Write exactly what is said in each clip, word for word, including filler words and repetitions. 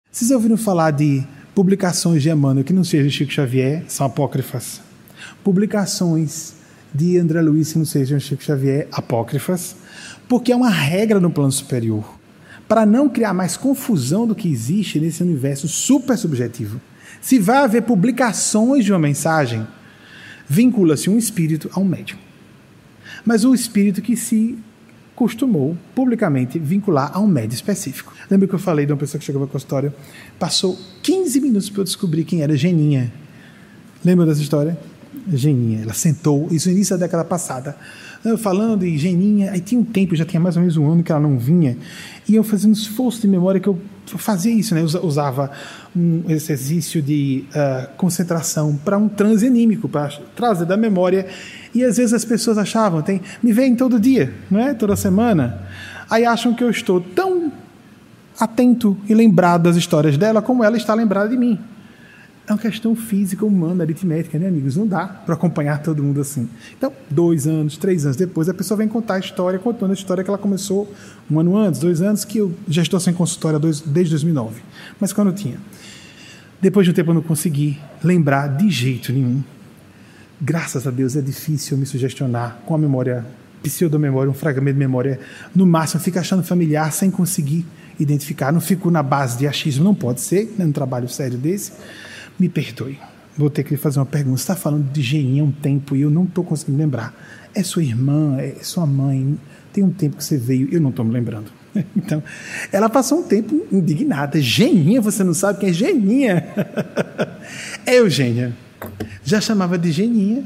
Vocês ouviram falar de publicações de Emmanuel que não sejam de Chico Xavier? São apócrifas. Publicações de André Luiz que não sejam de Chico Xavier? Apócrifas. Porque é uma regra no plano superior. Para não criar mais confusão do que existe nesse universo super subjetivo. Se vai haver publicações de uma mensagem, vincula-se um espírito a um médium. Mas o espírito que se costumou publicamente vincular a um médium específico. Lembra que eu falei de uma pessoa que chegou para a consultório? Passou quinze minutos para eu descobrir quem era Geninha. Lembra dessa história? Geninha. Ela sentou, isso no início da década passada, falando em Geninha. Aí tinha um tempo, já tinha mais ou menos um ano que ela não vinha, e eu fazia um esforço de memória que eu fazia isso, né? Eu usava um exercício de uh, concentração para um transe anímico, para trazer da memória. E às vezes as pessoas achavam, tem, me veem todo dia, não é? Toda semana. Aí acham que eu estou tão atento e lembrado das histórias dela como ela está lembrada de mim. É uma questão física, humana, aritmética, né, amigos? Não dá para acompanhar todo mundo assim. Então, dois anos, três anos depois, a pessoa vem contar a história, contando a história que ela começou um ano antes, dois anos, que eu já estou sem consultória desde dois mil e nove. Mas quando eu tinha. Depois de um tempo eu não consegui lembrar de jeito nenhum. Graças a Deus é difícil me sugestionar com a memória, pseudomemória, um fragmento de memória. No máximo, fico achando familiar sem conseguir identificar. Não fico na base de achismo, não pode ser, né, num trabalho sério desse. Me perdoe, vou ter que lhe fazer uma pergunta. Você está falando de Geninha há um tempo e eu não estou conseguindo lembrar. É sua irmã, é sua mãe, tem um tempo que você veio, eu não estou me lembrando. Então, ela passou um tempo indignada. Geninha, você não sabe quem é Geninha? É Eugênia. Já chamava de Geninha.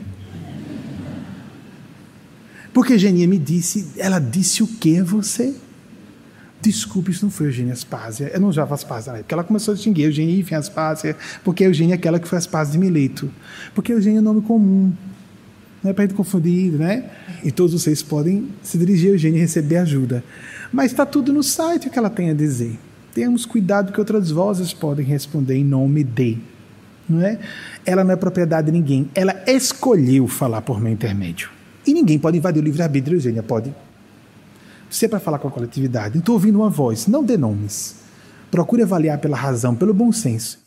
Porque Geninha me disse, ela disse o que a você? Desculpe, isso não foi Eugênia Aspásia. Eu não usava Aspásia na época. Ela começou a distinguir Eugênia e Aspásia, porque Eugênia é aquela que foi Aspásia de Mileto. Porque Eugênia é um nome comum. Não é para a gente confundir, né? E todos vocês podem se dirigir a Eugênia e receber ajuda. Mas está tudo no site o que ela tem a dizer. Tenhamos cuidado que outras vozes podem responder em nome de. Não é? Ela não é propriedade de ninguém. Ela escolheu falar por meu intermédio. E ninguém pode invadir o livre-arbítrio, Eugênia, pode? Se é para falar com a coletividade, estou ouvindo uma voz, não dê nomes. Procure avaliar pela razão, pelo bom senso.